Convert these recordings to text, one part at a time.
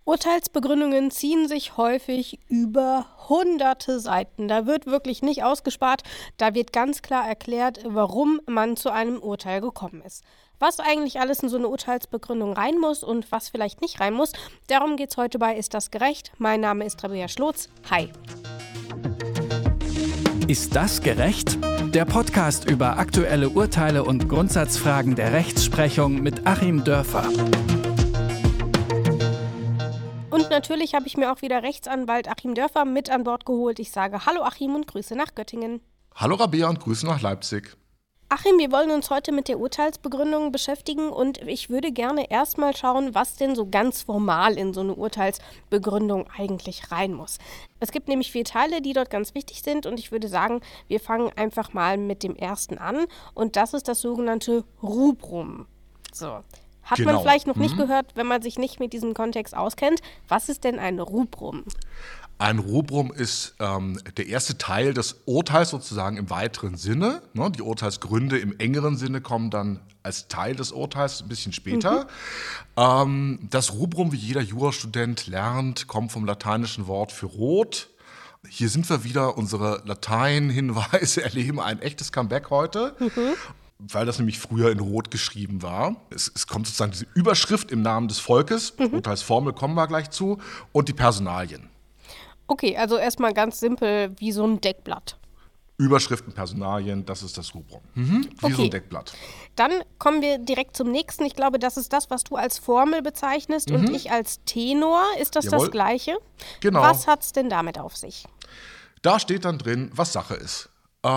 Urteilsbegründungen ziehen sich häufig über hunderte Seiten. Da wird wirklich nicht ausgespart. Da wird ganz klar erklärt, warum man zu einem Urteil gekommen ist. Was eigentlich alles in so eine Urteilsbegründung rein muss und was vielleicht nicht rein muss, darum geht es heute bei Ist das gerecht? Mein Name ist Rabea Schlotz. Hi. Ist das gerecht? Der Podcast über aktuelle Urteile und Grundsatzfragen der Rechtsprechung mit Achim Dörfer. Und natürlich habe ich mir auch wieder Rechtsanwalt Achim Dörfer mit an Bord geholt. Ich sage Hallo Achim und Grüße nach Göttingen. Hallo Rabea und Grüße nach Leipzig. Achim, wir wollen uns heute mit der Urteilsbegründung beschäftigen und ich würde gerne erstmal schauen, was denn so ganz formal in so eine Urteilsbegründung eigentlich rein muss. Es gibt nämlich 4 Teile, die dort ganz wichtig sind und ich würde sagen, wir fangen einfach mal mit dem ersten an und das ist das sogenannte Rubrum. So. Hat man vielleicht noch nicht gehört, wenn man sich nicht mit diesem Kontext auskennt. Was ist denn ein Rubrum? Ein Rubrum ist der erste Teil des Urteils sozusagen im weiteren Sinne. Ne? Die Urteilsgründe im engeren Sinne kommen dann als Teil des Urteils ein bisschen später. Das Rubrum, wie jeder Jurastudent lernt, kommt vom lateinischen Wort für rot. Hier sind wir wieder, unsere Latein-Hinweise erleben ein echtes Comeback heute. Weil das nämlich früher in Rot geschrieben war. Es kommt sozusagen diese Überschrift im Namen des Volkes, Urteilsformel kommen wir gleich zu, und die Personalien. Okay, also erstmal ganz simpel wie so ein Deckblatt. Überschriften, Personalien, das ist das Rubrum. Wie so ein Deckblatt. Dann kommen wir direkt zum nächsten. Ich glaube, das ist das, was du als Formel bezeichnest und ich als Tenor. Ist das das Gleiche? Genau. Was hat es denn damit auf sich? Da steht dann drin, was Sache ist.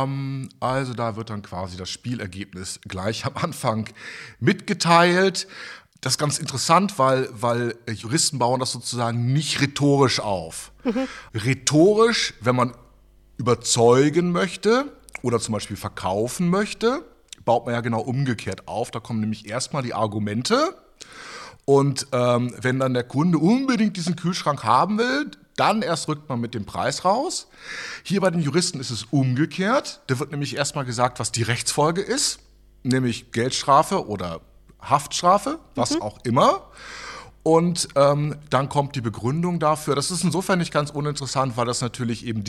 Also da wird dann quasi das Spielergebnis gleich am Anfang mitgeteilt. Das ist ganz interessant, weil Juristen bauen das sozusagen nicht rhetorisch auf. Rhetorisch, wenn man überzeugen möchte oder zum Beispiel verkaufen möchte, baut man ja genau umgekehrt auf. Da kommen nämlich erstmal die Argumente und wenn dann der Kunde unbedingt diesen Kühlschrank haben will, dann erst rückt man mit dem Preis raus. Hier bei den Juristen ist es umgekehrt. Da wird nämlich erstmal gesagt, was die Rechtsfolge ist, nämlich Geldstrafe oder Haftstrafe, was auch immer. Und dann kommt die Begründung dafür. Das ist insofern nicht ganz uninteressant, weil das natürlich eben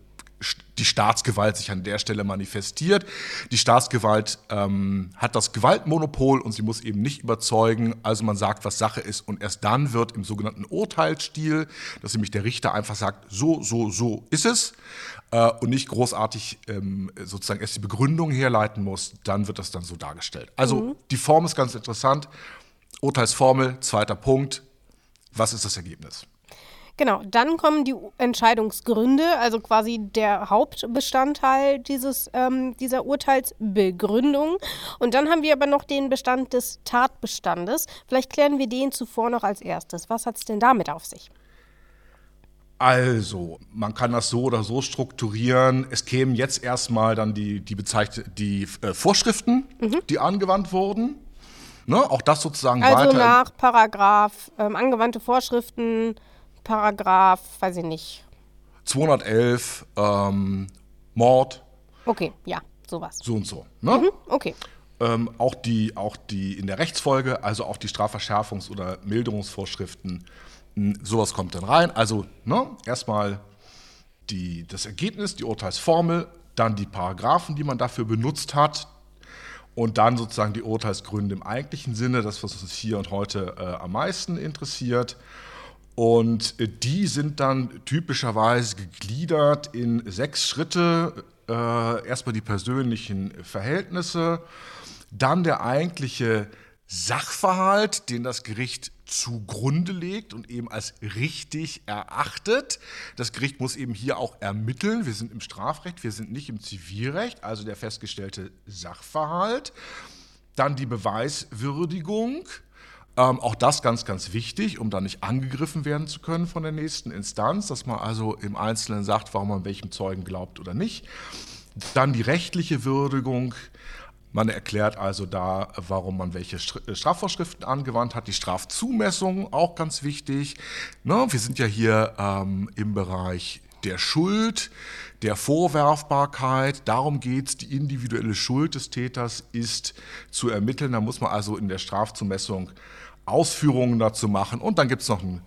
die Staatsgewalt sich an der Stelle manifestiert. Die Staatsgewalt hat das Gewaltmonopol und sie muss eben nicht überzeugen. Also man sagt, was Sache ist und erst dann wird im sogenannten Urteilsstil, dass nämlich der Richter einfach sagt, so ist es und nicht großartig sozusagen erst die Begründung herleiten muss, dann wird das dann so dargestellt. Also die Form ist ganz interessant. Urteilsformel, zweiter Punkt. Was ist das Ergebnis? Genau, dann kommen die Entscheidungsgründe, also quasi der Hauptbestandteil dieser Urteilsbegründung. Und dann haben wir aber noch den Bestand des Tatbestandes. Vielleicht klären wir den zuvor noch als erstes. Was hat es denn damit auf sich? Also, man kann das so oder so strukturieren. Es kämen jetzt erstmal dann die Vorschriften, die angewandt wurden. Ne? Auch das sozusagen also weiter. Also nach Paragraph, angewandte Vorschriften, Paragraph, weiß ich nicht. 211, Mord. Okay, ja, sowas. So und so. Ne? Okay. Auch die in der Rechtsfolge, also auch die Strafverschärfungs- oder Milderungsvorschriften, sowas kommt dann rein. Also erstmal das Ergebnis, die Urteilsformel, dann die Paragraphen, die man dafür benutzt hat und dann sozusagen die Urteilsgründe im eigentlichen Sinne, das, was uns hier und heute am meisten interessiert. Und die sind dann typischerweise gegliedert in 6 Schritte. Erstmal die persönlichen Verhältnisse, dann der eigentliche Sachverhalt, den das Gericht zugrunde legt und eben als richtig erachtet. Das Gericht muss eben hier auch ermitteln. Wir sind im Strafrecht, wir sind nicht im Zivilrecht, also der festgestellte Sachverhalt. Dann die Beweiswürdigung. Auch das ganz, ganz wichtig, um da nicht angegriffen werden zu können von der nächsten Instanz, dass man also im Einzelnen sagt, warum man welchem Zeugen glaubt oder nicht. Dann die rechtliche Würdigung. Man erklärt also da, warum man welche Strafvorschriften angewandt hat. Die Strafzumessung, auch ganz wichtig. Wir sind ja hier im Bereich der Schuld, der Vorwerfbarkeit. Darum geht es, die individuelle Schuld des Täters ist zu ermitteln. Da muss man also in der Strafzumessung Ausführungen dazu machen. Und dann gibt es noch einen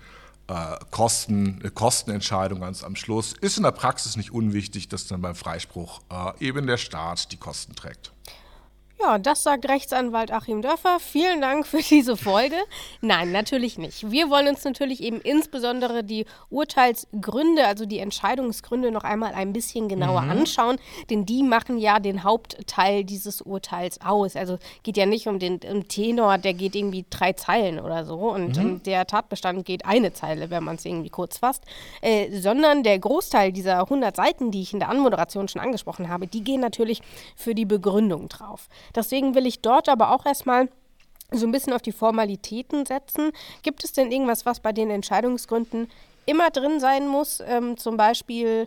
Kostenentscheidung ganz am Schluss. Ist in der Praxis nicht unwichtig, dass dann beim Freispruch eben der Staat die Kosten trägt. Ja, das sagt Rechtsanwalt Achim Dörfer. Vielen Dank für diese Folge. Nein, natürlich nicht. Wir wollen uns natürlich eben insbesondere die Urteilsgründe, also die Entscheidungsgründe noch einmal ein bisschen genauer anschauen, denn die machen ja den Hauptteil dieses Urteils aus. Also geht ja nicht um den Tenor, der geht irgendwie 3 Zeilen oder so und der Tatbestand geht eine Zeile, wenn man es irgendwie kurz fasst, sondern der Großteil dieser 100 Seiten, die ich in der Anmoderation schon angesprochen habe, die gehen natürlich für die Begründung drauf. Deswegen will ich dort aber auch erstmal so ein bisschen auf die Formalitäten setzen. Gibt es denn irgendwas, was bei den Entscheidungsgründen immer drin sein muss? Zum Beispiel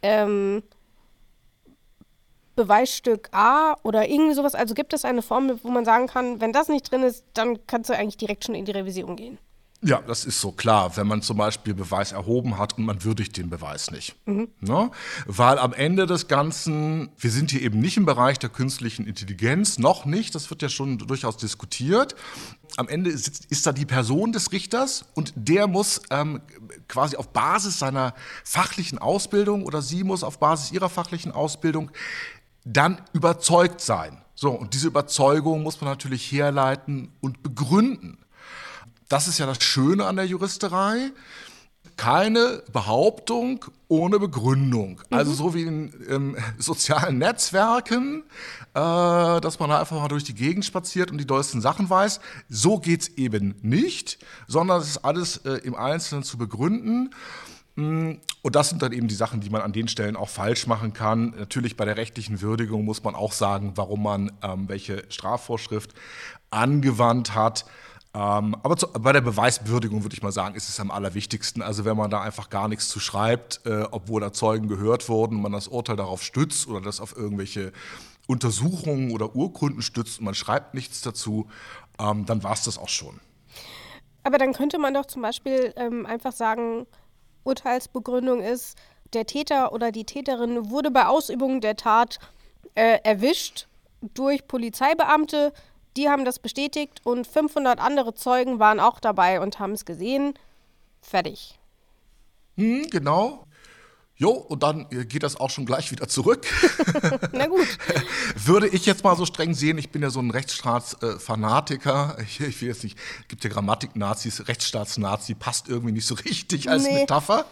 Beweisstück A oder irgendwie sowas. Also gibt es eine Formel, wo man sagen kann, wenn das nicht drin ist, dann kannst du eigentlich direkt schon in die Revision gehen. Ja, das ist so klar, wenn man zum Beispiel Beweis erhoben hat und man würdigt den Beweis nicht. Ne? Weil am Ende des Ganzen, wir sind hier eben nicht im Bereich der künstlichen Intelligenz, noch nicht, das wird ja schon durchaus diskutiert. Am Ende ist da die Person des Richters und der muss quasi auf Basis seiner fachlichen Ausbildung oder sie muss auf Basis ihrer fachlichen Ausbildung dann überzeugt sein. So, und diese Überzeugung muss man natürlich herleiten und begründen. Das ist ja das Schöne an der Juristerei. Keine Behauptung ohne Begründung. Also so wie in sozialen Netzwerken, dass man da einfach mal durch die Gegend spaziert und die dollsten Sachen weiß. So geht's eben nicht, sondern es ist alles im Einzelnen zu begründen. Und das sind dann eben die Sachen, die man an den Stellen auch falsch machen kann. Natürlich bei der rechtlichen Würdigung muss man auch sagen, warum man welche Strafvorschrift angewandt hat. Aber bei der Beweiswürdigung würde ich mal sagen, ist es am allerwichtigsten. Also wenn man da einfach gar nichts zu schreibt, obwohl da Zeugen gehört wurden, man das Urteil darauf stützt oder das auf irgendwelche Untersuchungen oder Urkunden stützt und man schreibt nichts dazu, dann war es das auch schon. Aber dann könnte man doch zum Beispiel einfach sagen, Urteilsbegründung ist, der Täter oder die Täterin wurde bei Ausübung der Tat erwischt durch Polizeibeamte. Die haben das bestätigt und 500 andere Zeugen waren auch dabei und haben es gesehen. Fertig. Genau. Jo, und dann geht das auch schon gleich wieder zurück. Na gut. Würde ich jetzt mal so streng sehen, ich bin ja so ein Rechtsstaatsfanatiker. Ich will jetzt nicht, gibt ja Grammatik-Nazis, Rechtsstaatsnazi, passt irgendwie nicht so richtig als Metapher.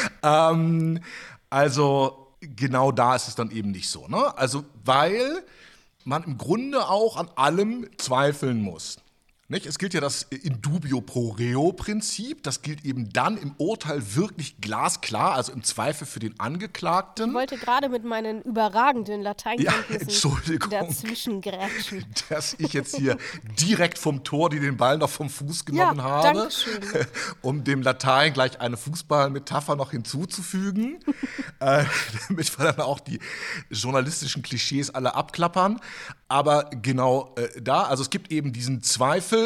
Also genau da ist es dann eben nicht so. Ne? Also weil man im Grunde auch an allem zweifeln muss. Nicht? Es gilt ja das in dubio pro reo Prinzip. Das gilt eben dann im Urteil wirklich glasklar, also im Zweifel für den Angeklagten. Ich wollte gerade mit meinen überragenden Lateinkenntnissen dazwischen grätschen. Dass ich jetzt hier direkt vom Tor, die den Ball noch vom Fuß genommen habe, Dankeschön. Um dem Latein gleich eine Fußballmetapher noch hinzuzufügen, damit wir dann auch die journalistischen Klischees alle abklappern. Aber genau also es gibt eben diesen Zweifel.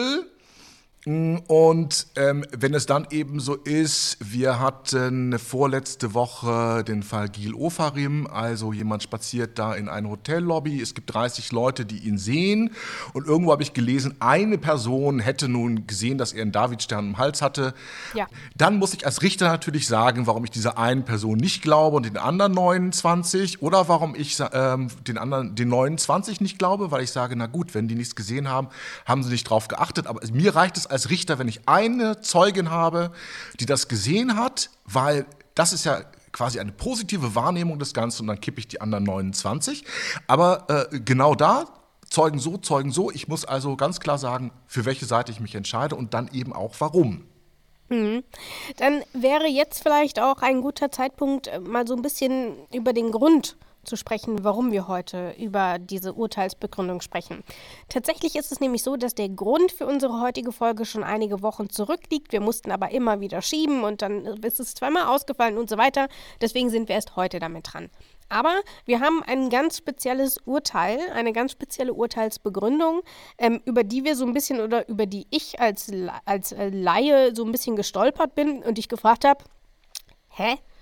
Und wenn es dann eben so ist, wir hatten vorletzte Woche den Fall Gil Ofarim, also jemand spaziert da in eine Hotellobby, es gibt 30 Leute, die ihn sehen und irgendwo habe ich gelesen, eine Person hätte nun gesehen, dass er einen Davidstern im Hals hatte. Ja. Dann muss ich als Richter natürlich sagen, warum ich dieser einen Person nicht glaube und den anderen 29 oder warum ich den 29 nicht glaube, weil ich sage, na gut, wenn die nichts gesehen haben, haben sie nicht drauf geachtet, aber mir reicht es als Richter, wenn ich eine Zeugin habe, die das gesehen hat, weil das ist ja quasi eine positive Wahrnehmung des Ganzen und dann kippe ich die anderen 29. Aber genau da, Zeugen so. Ich muss also ganz klar sagen, für welche Seite ich mich entscheide und dann eben auch warum. Dann wäre jetzt vielleicht auch ein guter Zeitpunkt, mal so ein bisschen über den Grund zu sprechen, warum wir heute über diese Urteilsbegründung sprechen. Tatsächlich ist es nämlich so, dass der Grund für unsere heutige Folge schon einige Wochen zurückliegt. Wir mussten aber immer wieder schieben und dann ist es zweimal ausgefallen und so weiter. Deswegen sind wir erst heute damit dran. Aber wir haben ein ganz spezielles Urteil, eine ganz spezielle Urteilsbegründung, über die wir so ein bisschen oder über die ich als Laie so ein bisschen gestolpert bin und ich gefragt habe,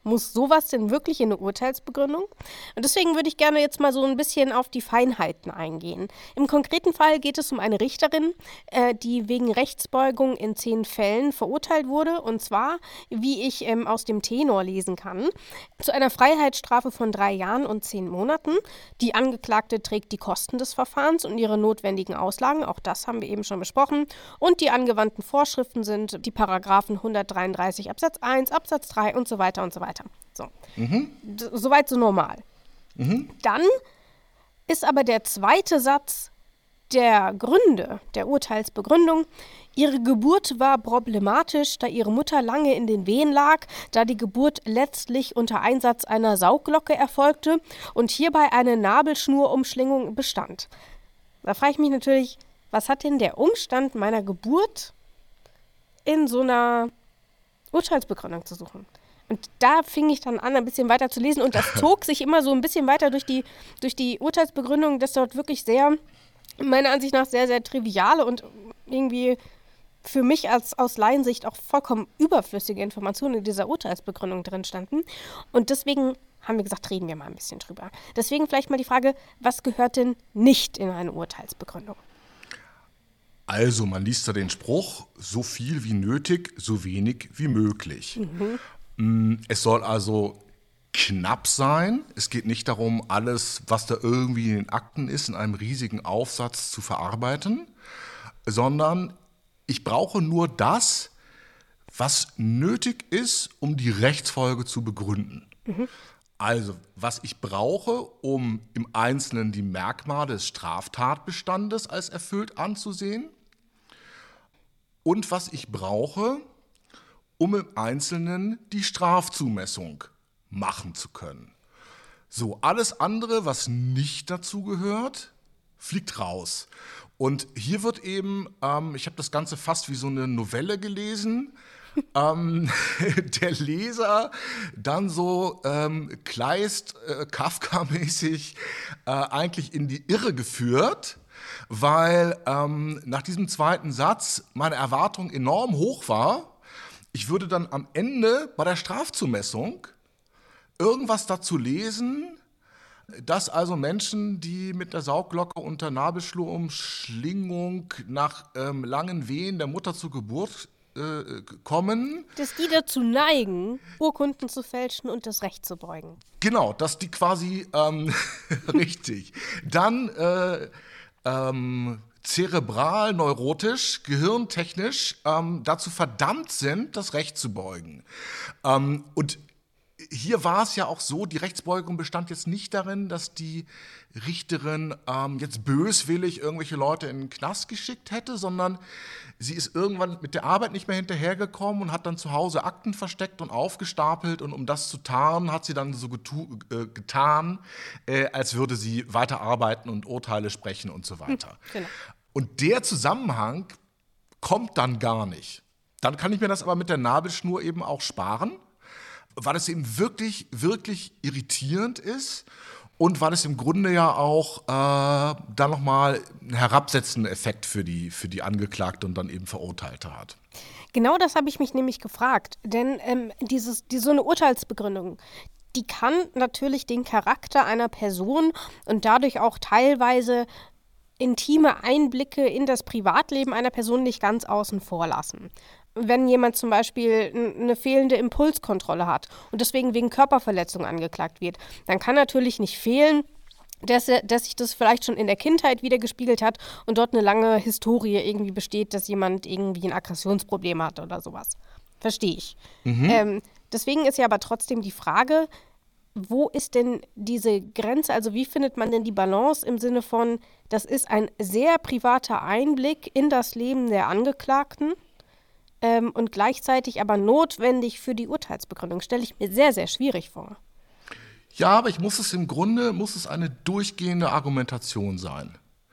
Muss sowas denn wirklich in eine Urteilsbegründung? Und deswegen würde ich gerne jetzt mal so ein bisschen auf die Feinheiten eingehen. Im konkreten Fall geht es um eine Richterin, die wegen Rechtsbeugung in 10 Fällen verurteilt wurde. Und zwar, wie ich aus dem Tenor lesen kann, zu einer Freiheitsstrafe von 3 Jahren und 10 Monaten. Die Angeklagte trägt die Kosten des Verfahrens und ihre notwendigen Auslagen. Auch das haben wir eben schon besprochen. Und die angewandten Vorschriften sind die Paragraphen 133 Absatz 1, Absatz 3 und so weiter und so weiter. So. Soweit so normal. Dann ist aber der zweite Satz der Gründe, der Urteilsbegründung: Ihre Geburt war problematisch, da ihre Mutter lange in den Wehen lag, da die Geburt letztlich unter Einsatz einer Saugglocke erfolgte und hierbei eine Nabelschnurumschlingung bestand. Da frage ich mich natürlich, was hat denn der Umstand meiner Geburt in so einer Urteilsbegründung zu suchen? Und da fing ich dann an, ein bisschen weiter zu lesen. Und das zog sich immer so ein bisschen weiter durch die Urteilsbegründung, dass dort wirklich sehr, meiner Ansicht nach, sehr, sehr triviale und irgendwie für mich aus Laiensicht auch vollkommen überflüssige Informationen in dieser Urteilsbegründung drin standen. Und deswegen haben wir gesagt, reden wir mal ein bisschen drüber. Deswegen vielleicht mal die Frage, was gehört denn nicht in eine Urteilsbegründung? Also, man liest da den Spruch, so viel wie nötig, so wenig wie möglich. Es soll also knapp sein. Es geht nicht darum, alles, was da irgendwie in den Akten ist, in einem riesigen Aufsatz zu verarbeiten, sondern ich brauche nur das, was nötig ist, um die Rechtsfolge zu begründen. Also, was ich brauche, um im Einzelnen die Merkmale des Straftatbestandes als erfüllt anzusehen, und was ich brauche, um im Einzelnen die Strafzumessung machen zu können. So, alles andere, was nicht dazu gehört, fliegt raus. Und hier wird eben, ich habe das Ganze fast wie so eine Novelle gelesen, der Leser dann so Kleist, Kafka-mäßig eigentlich in die Irre geführt, weil nach diesem zweiten Satz meine Erwartung enorm hoch war. Ich würde dann am Ende bei der Strafzumessung irgendwas dazu lesen, dass also Menschen, die mit der Saugglocke unter Nabelschnurumschlingung nach langen Wehen der Mutter zur Geburt kommen. Dass die dazu neigen, Urkunden zu fälschen und das Recht zu beugen. Genau, dass die quasi, richtig, dann zerebral, neurotisch, gehirntechnisch dazu verdammt sind, das Recht zu beugen. Und hier war es ja auch so, die Rechtsbeugung bestand jetzt nicht darin, dass die Richterin jetzt böswillig irgendwelche Leute in den Knast geschickt hätte, sondern sie ist irgendwann mit der Arbeit nicht mehr hinterhergekommen und hat dann zu Hause Akten versteckt und aufgestapelt. Und um das zu tarnen, hat sie dann so getan, als würde sie weiterarbeiten und Urteile sprechen und so weiter. Genau. Und der Zusammenhang kommt dann gar nicht. Dann kann ich mir das aber mit der Nabelschnur eben auch sparen, weil es eben wirklich, wirklich irritierend ist und weil es im Grunde ja auch dann nochmal einen herabsetzenden Effekt für die Angeklagte und dann eben Verurteilte hat. Genau das habe ich mich nämlich gefragt, denn so eine Urteilsbegründung, die kann natürlich den Charakter einer Person und dadurch auch teilweise intime Einblicke in das Privatleben einer Person nicht ganz außen vor lassen. Wenn jemand zum Beispiel eine fehlende Impulskontrolle hat und deswegen wegen Körperverletzung angeklagt wird, dann kann natürlich nicht fehlen, dass sich das vielleicht schon in der Kindheit wiedergespiegelt hat und dort eine lange Historie irgendwie besteht, dass jemand irgendwie ein Aggressionsproblem hat oder sowas. Verstehe ich. Deswegen ist ja aber trotzdem die Frage, wo ist denn diese Grenze? Also wie findet man denn die Balance im Sinne von, das ist ein sehr privater Einblick in das Leben der Angeklagten und gleichzeitig aber notwendig für die Urteilsbegründung? Stelle ich mir sehr, sehr schwierig vor. Ja, aber im Grunde muss es eine durchgehende Argumentation sein.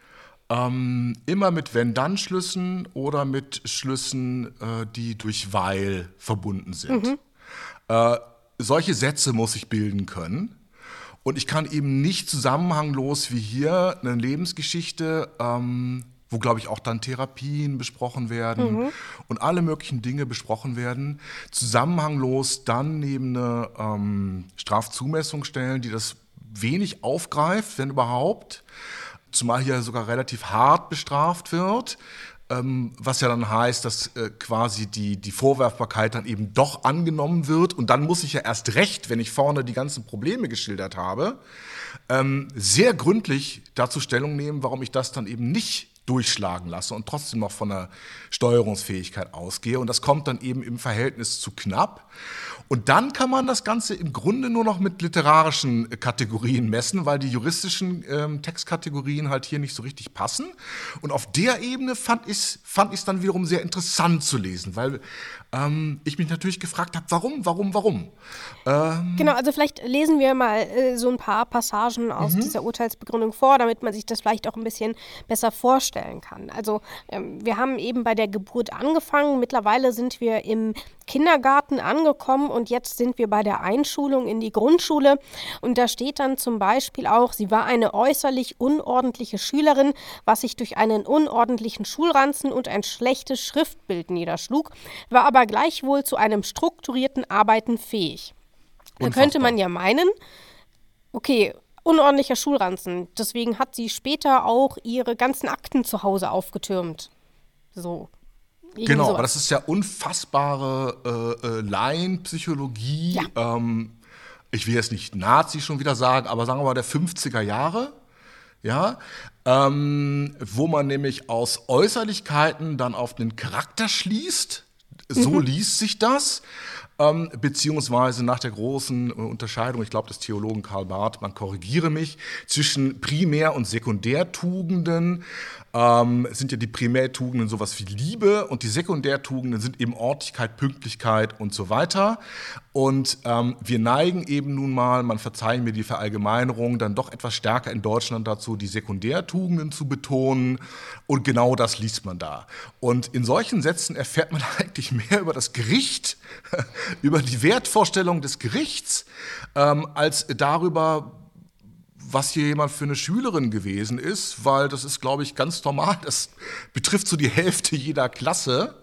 Immer mit Wenn-Dann-Schlüssen oder mit Schlüssen, die durch Weil verbunden sind. Solche Sätze muss ich bilden können. Und ich kann eben nicht zusammenhanglos wie hier eine Lebensgeschichte, wo, glaube ich, auch dann Therapien besprochen werden und alle möglichen Dinge besprochen werden, zusammenhanglos dann neben eine Strafzumessung stellen, die das wenig aufgreift, wenn überhaupt, zumal hier sogar relativ hart bestraft wird, was ja dann heißt, dass quasi die Vorwerfbarkeit dann eben doch angenommen wird und dann muss ich ja erst recht, wenn ich vorne die ganzen Probleme geschildert habe, sehr gründlich dazu Stellung nehmen, warum ich das dann eben nicht durchschlagen lasse und trotzdem noch von der Steuerungsfähigkeit ausgehe. Und das kommt dann eben im Verhältnis zu knapp. Und dann kann man das Ganze im Grunde nur noch mit literarischen Kategorien messen, weil die juristischen Textkategorien halt hier nicht so richtig passen. Und auf der Ebene fand ich es dann wiederum sehr interessant zu lesen, weil ich mich natürlich gefragt habe, warum? Genau, also vielleicht lesen wir mal so ein paar Passagen aus dieser Urteilsbegründung vor, damit man sich das vielleicht auch ein bisschen besser vorstellen kann. Also wir haben eben bei der Geburt angefangen, mittlerweile sind wir im Kindergarten angekommen und jetzt sind wir bei der Einschulung in die Grundschule und da steht dann zum Beispiel auch, sie war eine äußerlich unordentliche Schülerin, was sich durch einen unordentlichen Schulranzen und ein schlechtes Schriftbild niederschlug, war aber gleichwohl zu einem strukturierten Arbeiten fähig. Da könnte man ja meinen, okay, unordentlicher Schulranzen, deswegen hat sie später auch ihre ganzen Akten zu Hause aufgetürmt. So. Genau, sowas. aber das ist ja unfassbare Laienpsychologie. Ja. Ich will jetzt nicht Nazi schon wieder sagen, aber sagen wir mal der 50er Jahre. Ja, wo man nämlich aus Äußerlichkeiten dann auf den Charakter schließt. So liest sich das. Beziehungsweise nach der großen Unterscheidung, ich glaube des Theologen Karl Barth, man korrigiere mich, zwischen Primär- und Sekundärtugenden sind ja die Primärtugenden sowas wie Liebe und die Sekundärtugenden sind eben Ordentlichkeit, Pünktlichkeit und so weiter. Und wir neigen eben nun mal, man verzeihe mir die Verallgemeinerung, dann doch etwas stärker in Deutschland dazu, die Sekundärtugenden zu betonen. Und genau das liest man da. Und in solchen Sätzen erfährt man eigentlich mehr über das Gericht, über die Wertvorstellung des Gerichts, als darüber, was hier jemand für eine Schülerin gewesen ist, weil das ist, glaube ich, ganz normal. Das betrifft so die Hälfte jeder Klasse.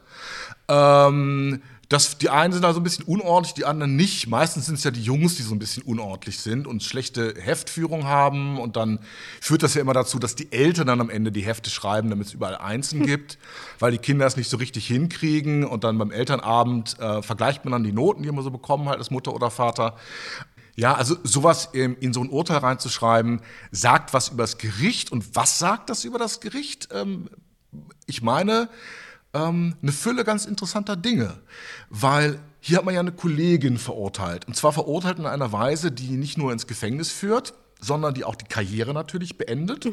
Die einen sind also ein bisschen unordentlich, die anderen nicht. Meistens sind es ja die Jungs, die so ein bisschen unordentlich sind und schlechte Heftführung haben. Und dann führt das ja immer dazu, dass die Eltern dann am Ende die Hefte schreiben, damit es überall Einsen gibt, weil die Kinder es nicht so richtig hinkriegen. Und dann beim Elternabend vergleicht man dann die Noten, die man so bekommen hat als Mutter oder Vater. Ja, also sowas in so ein Urteil reinzuschreiben, sagt was über das Gericht. Und was sagt das über das Gericht? Ich meine, eine Fülle ganz interessanter Dinge, weil hier hat man ja eine Kollegin verurteilt. Und zwar verurteilt in einer Weise, die nicht nur ins Gefängnis führt, sondern die auch die Karriere natürlich beendet.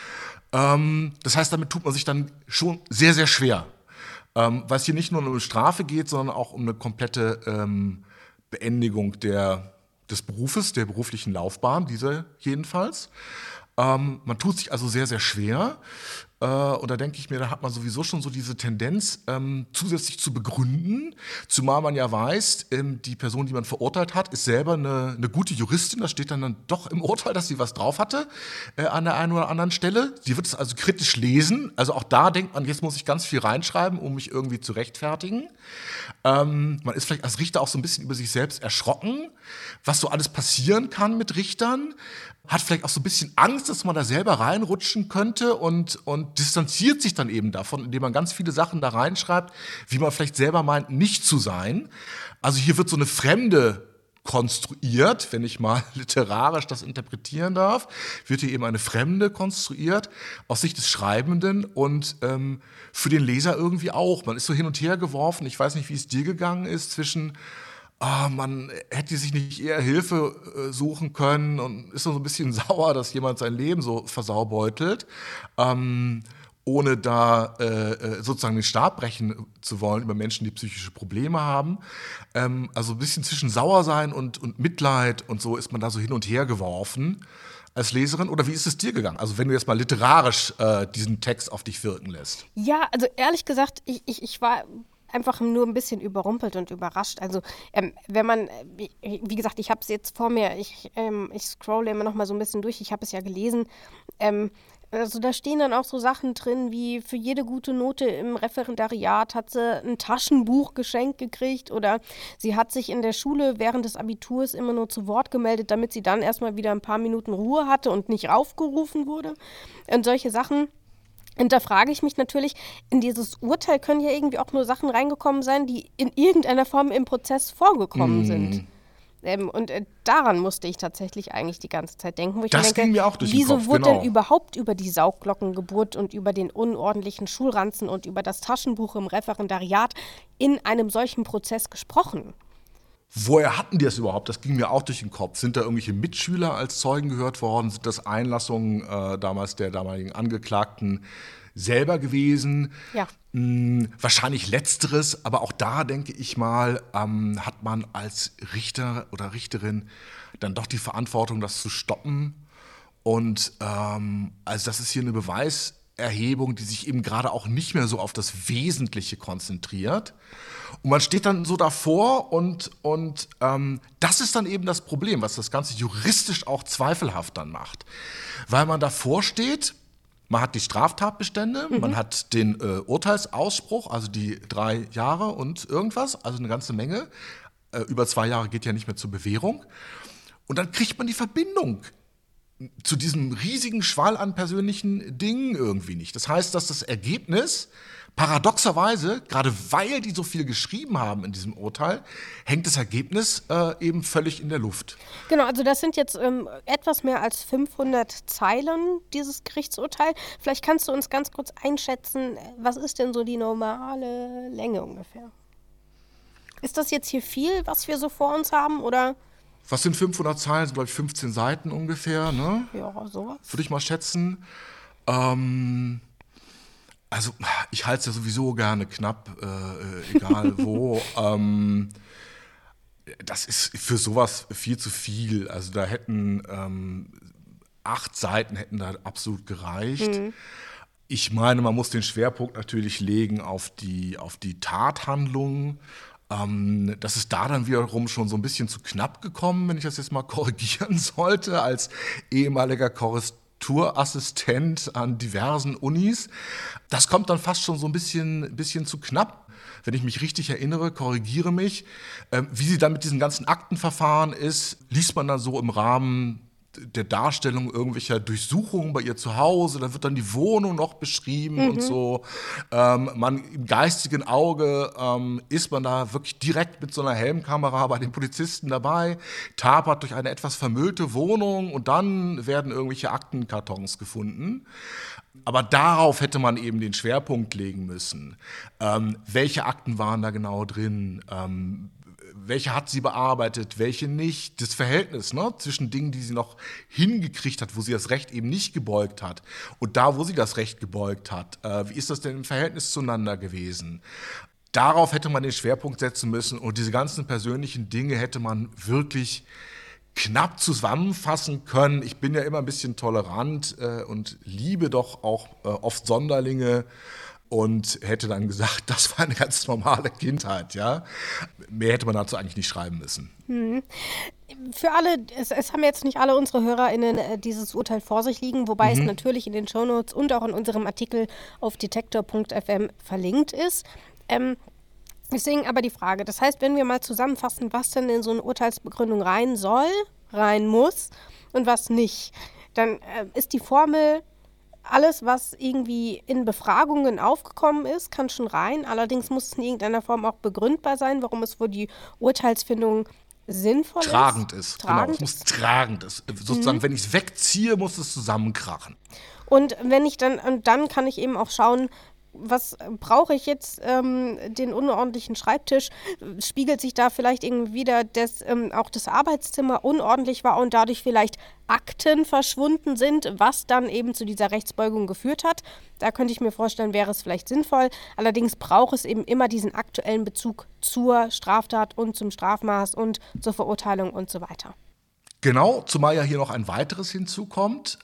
Das heißt, damit tut man sich dann schon sehr, sehr schwer. Weil es hier nicht nur um eine Strafe geht, sondern auch um eine komplette Beendigung des Berufes, der beruflichen Laufbahn, diese jedenfalls. Man tut sich also sehr, sehr schwer. Und da denke ich mir, da hat man sowieso schon so diese Tendenz, zusätzlich zu begründen, zumal man ja weiß, die Person, die man verurteilt hat, ist selber eine gute Juristin, das steht dann doch im Urteil, dass sie was drauf hatte an der einen oder anderen Stelle. Sie wird es also kritisch lesen, also auch da denkt man, jetzt muss ich ganz viel reinschreiben, um mich irgendwie zu rechtfertigen. Man ist vielleicht als Richter auch so ein bisschen über sich selbst erschrocken, was so alles passieren kann mit Richtern, hat vielleicht auch so ein bisschen Angst, dass man da selber reinrutschen könnte und distanziert sich dann eben davon, indem man ganz viele Sachen da reinschreibt, wie man vielleicht selber meint, nicht zu sein. Also hier wird so eine Fremde konstruiert, wenn ich mal literarisch das interpretieren darf, wird hier eben eine Fremde konstruiert aus Sicht des Schreibenden und für den Leser irgendwie auch. Man ist so hin und her geworfen, ich weiß nicht, wie es dir gegangen ist, zwischen man hätte sich nicht eher Hilfe suchen können und ist so ein bisschen sauer, dass jemand sein Leben so versaubeutelt, ohne da sozusagen den Stab brechen zu wollen über Menschen, die psychische Probleme haben. Also ein bisschen zwischen Sauersein und Mitleid und so ist man da so hin und her geworfen als Leserin. Oder wie ist es dir gegangen? Also wenn du jetzt mal literarisch diesen Text auf dich wirken lässt. Ja, also ehrlich gesagt, ich war einfach nur ein bisschen überrumpelt und überrascht. Also wenn man, wie gesagt, ich habe es jetzt vor mir, ich scrolle immer noch mal so ein bisschen durch, ich habe es ja gelesen, Also da stehen dann auch so Sachen drin, wie für jede gute Note im Referendariat hat sie ein Taschenbuch geschenkt gekriegt oder sie hat sich in der Schule während des Abiturs immer nur zu Wort gemeldet, damit sie dann erstmal wieder ein paar Minuten Ruhe hatte und nicht aufgerufen wurde. Und solche Sachen. Und da frage ich mich natürlich, in dieses Urteil können ja irgendwie auch nur Sachen reingekommen sein, die in irgendeiner Form im Prozess vorgekommen sind. Und daran musste ich tatsächlich eigentlich die ganze Zeit denken, wo ich Das mir denke, ging mir auch durch den wieso Kopf, wurde genau. denn überhaupt über die Saugglockengeburt und über den unordentlichen Schulranzen und über das Taschenbuch im Referendariat in einem solchen Prozess gesprochen? Woher hatten die das überhaupt? Das ging mir auch durch den Kopf. Sind da irgendwelche Mitschüler als Zeugen gehört worden? Sind das Einlassungen damals der damaligen Angeklagten selber gewesen? Ja. Wahrscheinlich Letzteres, aber auch da, denke ich mal, hat man als Richter oder Richterin dann doch die Verantwortung, das zu stoppen. Und also das ist hier eine Beweiserhebung, die sich eben gerade auch nicht mehr so auf das Wesentliche konzentriert. Und man steht dann so davor und das ist dann eben das Problem, was das Ganze juristisch auch zweifelhaft dann macht. Weil man davor steht, man hat die Straftatbestände, man hat den Urteilsausspruch, also die 3 Jahre und irgendwas, also eine ganze Menge. Über 2 Jahre geht ja nicht mehr zur Bewährung. Und dann kriegt man die Verbindung zu diesem riesigen Schwall an persönlichen Dingen irgendwie nicht. Das heißt, dass das Ergebnis paradoxerweise, gerade weil die so viel geschrieben haben in diesem Urteil, hängt das Ergebnis eben völlig in der Luft. Genau, also das sind jetzt etwas mehr als 500 Zeilen, dieses Gerichtsurteil. Vielleicht kannst du uns ganz kurz einschätzen, was ist denn so die normale Länge ungefähr? Ist das jetzt hier viel, was wir so vor uns haben, oder? Was sind 500 Zeilen? Das sind, glaube ich, 15 Seiten ungefähr, ne? Ja, sowas. Würde ich mal schätzen. Also, ich halte es ja sowieso gerne knapp, egal wo. Das ist für sowas viel zu viel. Also, da hätten 8 Seiten hätten da absolut gereicht. Ich meine, man muss den Schwerpunkt natürlich legen auf die Tathandlung. Das ist da dann wiederum schon so ein bisschen zu knapp gekommen, wenn ich das jetzt mal korrigieren sollte, als ehemaliger Korrekturassistent an diversen Unis. Das kommt dann fast schon so ein bisschen zu knapp. Wenn ich mich richtig erinnere, korrigiere mich. Wie sie dann mit diesen ganzen Aktenverfahren ist, liest man dann so im Rahmen der Darstellung irgendwelcher Durchsuchungen bei ihr zu Hause, dann wird dann die Wohnung noch beschrieben und so. Im geistigen Auge ist man da wirklich direkt mit so einer Helmkamera bei den Polizisten dabei, tapert durch eine etwas vermüllte Wohnung und dann werden irgendwelche Aktenkartons gefunden. Aber darauf hätte man eben den Schwerpunkt legen müssen. Welche Akten waren da genau drin? Welche hat sie bearbeitet, welche nicht? Das Verhältnis zwischen Dingen, die sie noch hingekriegt hat, wo sie das Recht eben nicht gebeugt hat, und da, wo sie das Recht gebeugt hat. Wie ist das denn im Verhältnis zueinander gewesen? Darauf hätte man den Schwerpunkt setzen müssen und diese ganzen persönlichen Dinge hätte man wirklich knapp zusammenfassen können. Ich bin ja immer ein bisschen tolerant und liebe doch auch oft Sonderlinge. Und hätte dann gesagt, das war eine ganz normale Kindheit, ja. Mehr hätte man dazu eigentlich nicht schreiben müssen. Für alle, es haben jetzt nicht alle unsere HörerInnen dieses Urteil vor sich liegen, wobei es natürlich in den Shownotes und auch in unserem Artikel auf detektor.fm verlinkt ist. Deswegen aber die Frage, das heißt, wenn wir mal zusammenfassen, was denn in so eine Urteilsbegründung rein soll, rein muss und was nicht, dann ist die Formel: Alles, was irgendwie in Befragungen aufgekommen ist, kann schon rein. Allerdings muss es in irgendeiner Form auch begründbar sein, warum es für die Urteilsfindung sinnvoll Tragend ist. ist. Genau, es muss tragend ist. Sozusagen, wenn ich es wegziehe, muss es zusammenkrachen. Und dann kann ich eben auch schauen, was brauche ich jetzt, den unordentlichen Schreibtisch? Spiegelt sich da vielleicht irgendwie wieder, dass auch das Arbeitszimmer unordentlich war und dadurch vielleicht Akten verschwunden sind, was dann eben zu dieser Rechtsbeugung geführt hat? Da könnte ich mir vorstellen, wäre es vielleicht sinnvoll. Allerdings braucht es eben immer diesen aktuellen Bezug zur Straftat und zum Strafmaß und zur Verurteilung und so weiter. Genau, zumal ja hier noch ein weiteres hinzukommt.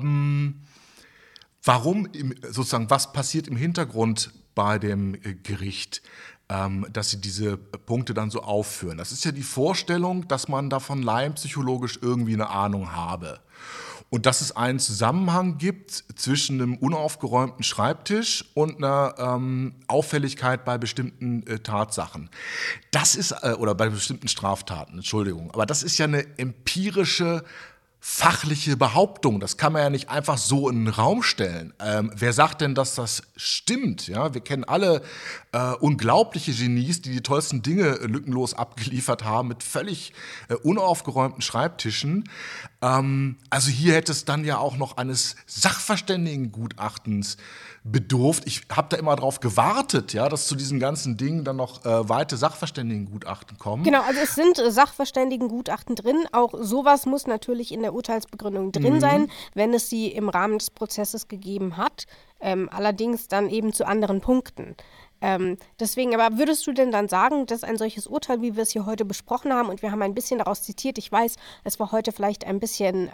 Was passiert im Hintergrund bei dem Gericht, dass sie diese Punkte dann so aufführen? Das ist ja die Vorstellung, dass man davon laienpsychologisch irgendwie eine Ahnung habe. und dass es einen Zusammenhang gibt zwischen einem unaufgeräumten Schreibtisch und einer Auffälligkeit bei bestimmten Tatsachen. Das ist, oder bei bestimmten Straftaten, Entschuldigung. Aber das ist ja eine empirische, fachliche Behauptung. Das kann man ja nicht einfach so in den Raum stellen. Wer sagt denn, dass das stimmt? Ja, wir kennen alle unglaubliche Genies, die tollsten Dinge lückenlos abgeliefert haben mit völlig unaufgeräumten Schreibtischen. Also hier hätte es dann ja auch noch eines Sachverständigengutachtens bedurft. Ich habe da immer drauf gewartet, ja, dass zu diesen ganzen Dingen dann noch weite Sachverständigengutachten kommen. Genau, also es sind Sachverständigengutachten drin. Auch sowas muss natürlich in der Urteilsbegründung drin sein, wenn es sie im Rahmen des Prozesses gegeben hat. Allerdings dann eben zu anderen Punkten. Deswegen, aber würdest du denn dann sagen, dass ein solches Urteil, wie wir es hier heute besprochen haben, und wir haben ein bisschen daraus zitiert, ich weiß, es war heute vielleicht ein bisschen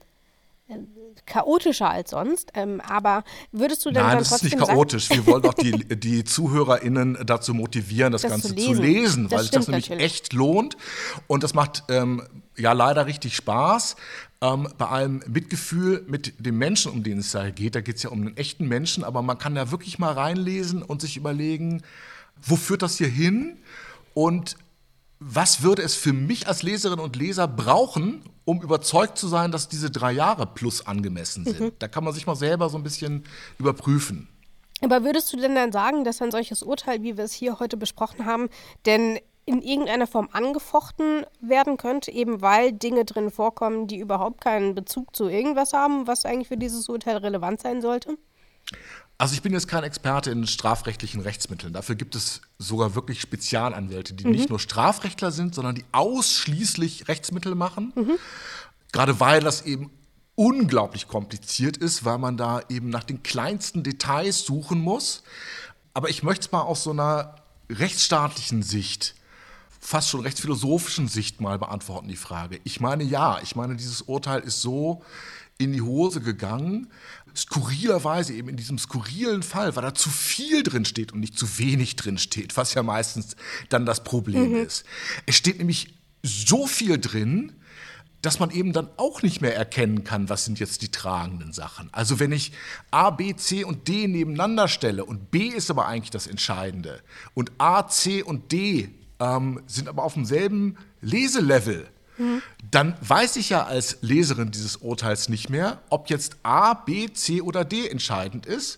chaotischer als sonst, aber würdest du denn Nein, dann das trotzdem ist nicht chaotisch. Wir wollen doch die ZuhörerInnen dazu motivieren, das Ganze zu lesen, weil sich das nämlich echt lohnt. Und das macht ja leider richtig Spaß. Bei allem Mitgefühl mit dem Menschen, um den es da geht es ja um einen echten Menschen, aber man kann da wirklich mal reinlesen und sich überlegen, wo führt das hier hin und was würde es für mich als Leserin und Leser brauchen, um überzeugt zu sein, dass diese 3 Jahre plus angemessen sind. Da kann man sich mal selber so ein bisschen überprüfen. Aber würdest du denn dann sagen, dass ein solches Urteil, wie wir es hier heute besprochen haben, denn in irgendeiner Form angefochten werden könnte, eben weil Dinge drin vorkommen, die überhaupt keinen Bezug zu irgendwas haben, was eigentlich für dieses Urteil relevant sein sollte? Also ich bin jetzt kein Experte in strafrechtlichen Rechtsmitteln. Dafür gibt es sogar wirklich Spezialanwälte, die nicht nur Strafrechtler sind, sondern die ausschließlich Rechtsmittel machen. Gerade weil das eben unglaublich kompliziert ist, weil man da eben nach den kleinsten Details suchen muss. Aber ich möchte es mal aus so einer rechtsstaatlichen Sicht, fast schon rechtsphilosophischen Sicht mal beantworten, die Frage. Ich meine, dieses Urteil ist so in die Hose gegangen, skurrilerweise eben in diesem skurrilen Fall, weil da zu viel drin steht und nicht zu wenig drin steht, was ja meistens dann das Problem ist. Es steht nämlich so viel drin, dass man eben dann auch nicht mehr erkennen kann, was sind jetzt die tragenden Sachen. Also wenn ich A, B, C und D nebeneinander stelle und B ist aber eigentlich das Entscheidende und A, C und D sind aber auf demselben Leselevel, dann weiß ich ja als Leserin dieses Urteils nicht mehr, ob jetzt A, B, C oder D entscheidend ist.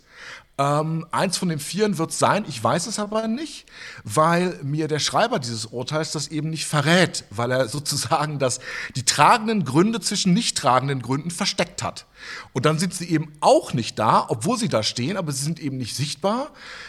Eins von den 4 wird es sein, ich weiß es aber nicht, weil mir der Schreiber dieses Urteils das eben nicht verrät, weil er sozusagen die tragenden Gründe zwischen nicht tragenden Gründen versteckt hat. Und dann sind sie eben auch nicht da, obwohl sie da stehen, aber sie sind eben nicht sichtbar.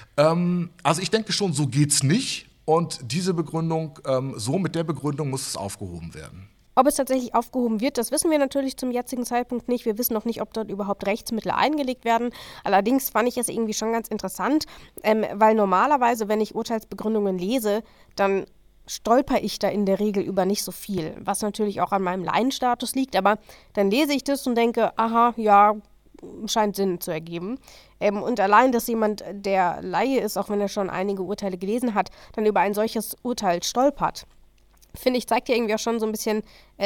Also ich denke schon, so geht's nicht. Und diese Begründung, mit der Begründung muss es aufgehoben werden. Ob es tatsächlich aufgehoben wird, das wissen wir natürlich zum jetzigen Zeitpunkt nicht. Wir wissen noch nicht, ob dort überhaupt Rechtsmittel eingelegt werden. Allerdings fand ich es irgendwie schon ganz interessant, weil normalerweise, wenn ich Urteilsbegründungen lese, dann stolper ich da in der Regel über nicht so viel, was natürlich auch an meinem Laienstatus liegt. Aber dann lese ich das und denke, aha, ja, scheint Sinn zu ergeben. Und allein, dass jemand, der Laie ist, auch wenn er schon einige Urteile gelesen hat, dann über ein solches Urteil stolpert, finde ich, zeigt ja irgendwie auch schon so ein bisschen,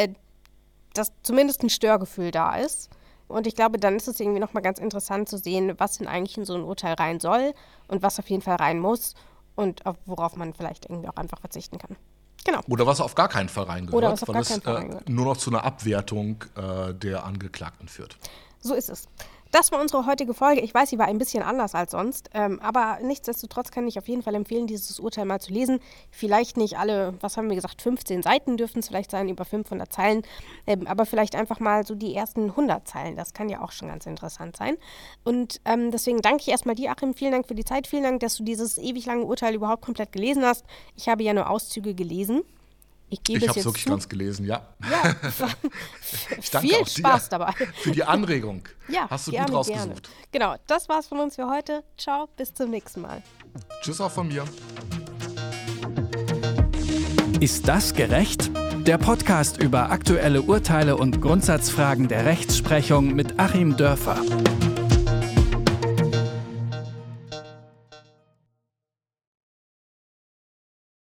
dass zumindest ein Störgefühl da ist. Und ich glaube, dann ist es irgendwie nochmal ganz interessant zu sehen, was denn eigentlich in so ein Urteil rein soll und was auf jeden Fall rein muss und worauf man vielleicht irgendwie auch einfach verzichten kann. Genau. Oder was auf gar keinen Fall reingehört, weil es nur noch zu einer Abwertung der Angeklagten führt. So ist es. Das war unsere heutige Folge. Ich weiß, sie war ein bisschen anders als sonst, aber nichtsdestotrotz kann ich auf jeden Fall empfehlen, dieses Urteil mal zu lesen. Vielleicht nicht alle, was haben wir gesagt, 15 Seiten dürfen es vielleicht sein, über 500 Zeilen, aber vielleicht einfach mal so die ersten 100 Zeilen. Das kann ja auch schon ganz interessant sein. Und deswegen danke ich erstmal dir, Achim. Vielen Dank für die Zeit. Vielen Dank, dass du dieses ewig lange Urteil überhaupt komplett gelesen hast. Ich habe ja nur Auszüge gelesen. Ich habe es wirklich ganz gelesen, ja. Ich danke viel auch Spaß dir dabei. Für die Anregung. Ja, hast du gerne, gut rausgesucht. Gerne. Genau, das war's von uns für heute. Ciao, bis zum nächsten Mal. Tschüss auch von mir. Ist das gerecht? Der Podcast über aktuelle Urteile und Grundsatzfragen der Rechtsprechung mit Achim Dörfer.